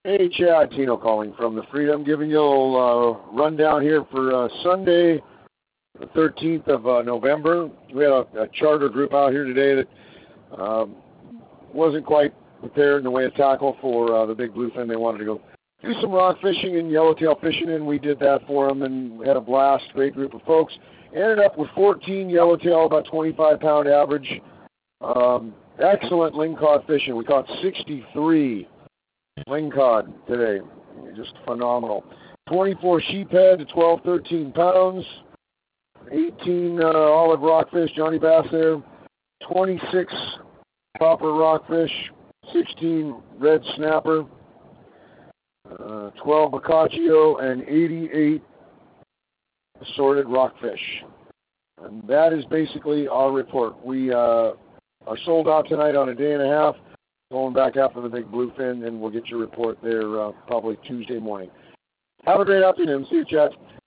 Hey, Chad, Tino calling from the Freedom, giving you a rundown here for Sunday, the 13th of November. We had a charter group out here today that wasn't quite prepared in the way of tackle for the big bluefin. They wanted to go do some rock fishing and yellowtail fishing, and we did that for them, and we had a blast. Great group of folks. Ended up with 14 yellowtail, about 25-pound average. Excellent lingcod fishing. We caught 63 lingcod today. Just phenomenal. 24 sheephead to 12, 13 pounds. 18 olive rockfish, Johnny Bass there. 26 copper rockfish. 16 red snapper. 12 bocaccio, and 88 assorted rockfish. And that is basically our report. We are sold out tonight on a day and a half. Going back after the big bluefin, and we'll get your report there probably Tuesday morning. Have a great afternoon. See you, Chad.